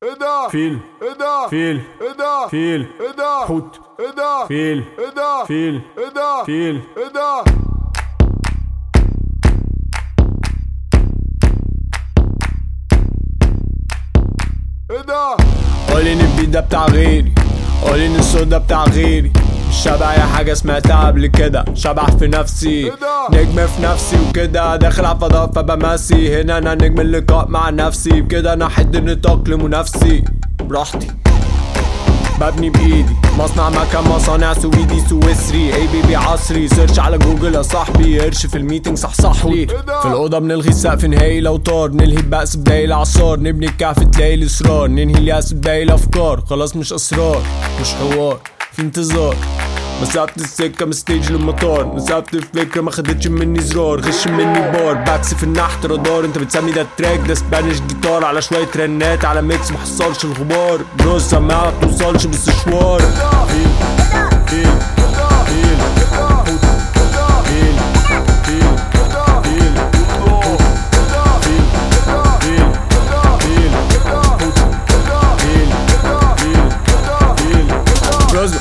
ايه ده؟ فيل ايه ده؟ فيل ايه ده؟ فيل ايه ده؟ حوت ايه ده؟ فيل ايه ده؟ فيل ايه ده؟ فيل ايه ده؟ ايه ده؟ قولي ان البيت ده بتاع غيري، قولي ان الصوت ده بتاع غيري. مش شبه اي حاجه سمعتها قبل كده، شبح في نفسي، ايه ده؟ نجم في نفسي وكده. داخل على الفضاء فبمسي، هنا انا نجم اللقاء مع نفسي. بكده انا حد النطاق لمنافسي براحتي، ببني بايدي مصنع مكان مصانع سويدي سويسري. اي بيبي عصري، سيرش على جوجل يا صاحبي. قرش في الميتنج صحصحلي. في الاوضه بنلغي السقف نهائي لو طار، نلهي البأس بداية العصار، نبني الكهف تلاقي الاصرار، ننهي اليأس بداية الافكار. خلاص مش اسرار مش حوار، في انتظار. مسافت السكة من ستيج للمطار، مسافت الفكرة ما خدتش مني زرار. غش مني بار باكس في النحت رادار. انت بتسمي ده تراك، ده سبانيش جيتار على شوية رنات على ميكس محصلش الغبار. بنص سماعة متوصلش بس شوار. فيل فيل فيل حوت فيل فيل فيل حوت فيل فيل فيل حوت فيل فيل فيل رزق.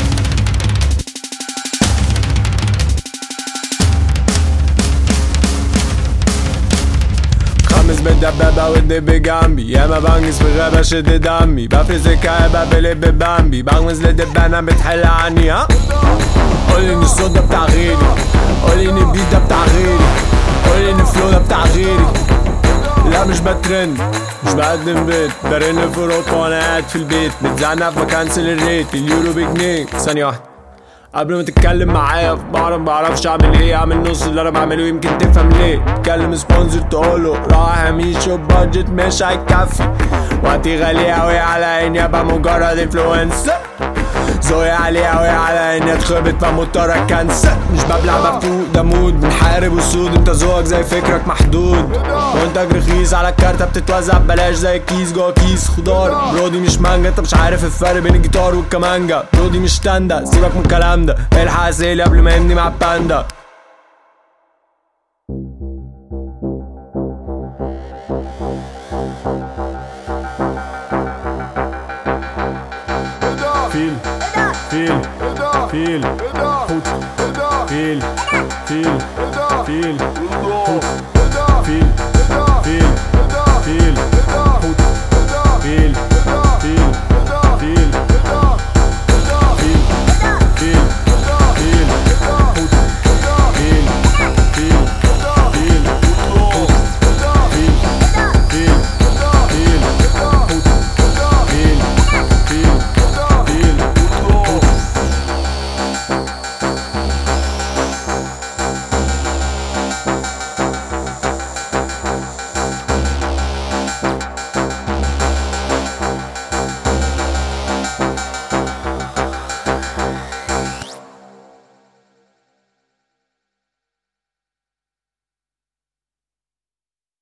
خمس بالدبابة والدب جنبي، ياما بنجز في الغابة شد دمي. بفرز الكآبة بلب بامبي، بغمز لدبانة بتحل عني. ها قولي ان الصوت ده بتاع غيري، قولي ان البيت ده بتاع غيري، قولي ان الفلو ده بتاع غيري. لا مش بترند مش بقدم بيت، برن في اوروبا وانا قاعد في البيت. بتزعنا فبكنسل الريت، اليورو بجنيه. ثانية واحدة قبل ما تتكلم معايا بعرفش اعمل ايه. اعمل نص اللي انا بعمله يمكن تفهم ليه. تكلم سبونسر تقوله راح ميشو بادجت مش هيكفي. وقتي غالي اوي على اني ابقى مجرد انفلونسر. ذوقي عالي اوي على اني اتخبط فمضطر اكنسل. مش ببلع مفتوح ده مود، بنحارب اسود. انت ذوقك زي فكرك محدود، وانتك رخيص على الكارتة بتتوزع ببلاش زي الكيس جوا كيس خضار. برودي مش مانجا، انت مش عارف الفرق بين الجيتار والكمانجا. برودي مش تاندا، سيبك من الكلام ده. الحق اسيلي قبل ما يمني مع الباندا. فيل فيل فيل حوت فيل فيل فيل حوت فيل فيل فيل